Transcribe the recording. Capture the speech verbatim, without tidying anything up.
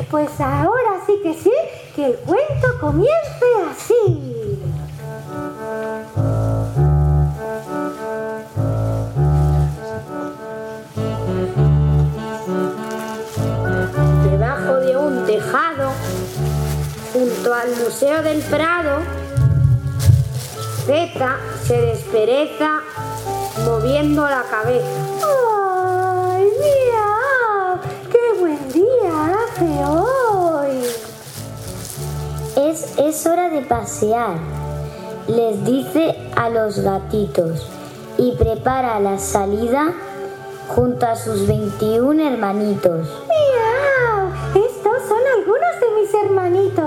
Pues ahora sí que sí, que el cuento comience así. Debajo de un tejado, junto al Museo del Prado, Zeta se despereza moviendo la cabeza. ¡Ay, mira! ¡Qué buen día hace hoy! Es, es hora de pasear, les dice a los gatitos y prepara la salida junto a sus veintiún hermanitos. ¡Miau! Estos son algunos de mis hermanitos.